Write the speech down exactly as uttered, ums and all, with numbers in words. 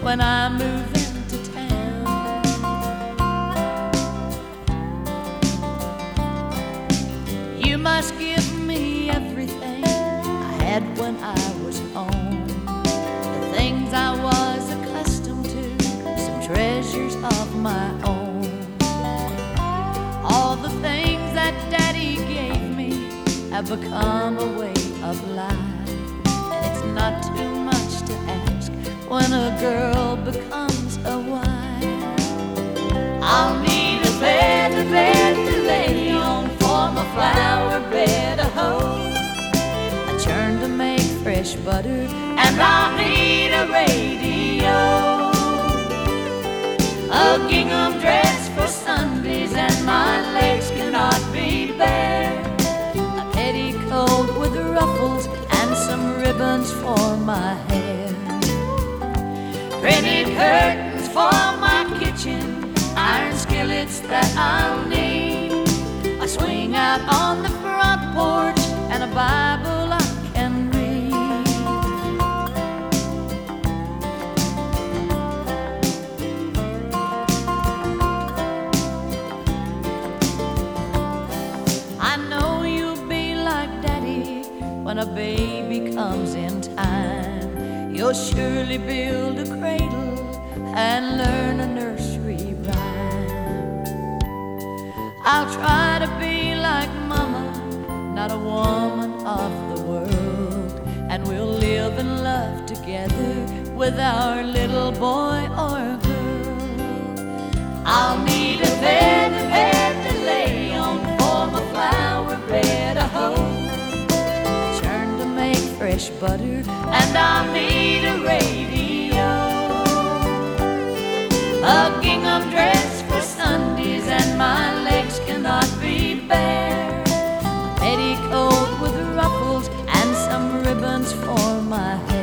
when I move into town. You must give me everything I had when I was home, the things I was accustomed to, some treasures of my own. All the things that Daddy gave me have become a way of life, and it's not too much to ask when a girl becomes a wife. I'll need a bed, a bed to lay on, for my flower bed, a hoe, a churn to make fresh butter, and I'll need a radio, a gingham dress for Sundays, and my legs cannot be bare, a petticoat with ruffles and some ribbons for my hair, printed curtains for my kitchen, iron skillets that I'll need, a swing out on the front porch, and a Bible I can read. I know you'll be like Daddy when a baby comes in time. You'll surely build a cradle and learn a nursery rhyme. I'll try to be like Mama, not a woman of the world, and we'll live and love together with our little boy or girl. I'll need a bed, a bed to lay on, for my flower bed, a hoe, a churn to make fresh butter, and I'll need a radio, a gingham dress for Sundays, and my legs cannot be bare, a petticoat with ruffles and some ribbons for my hair.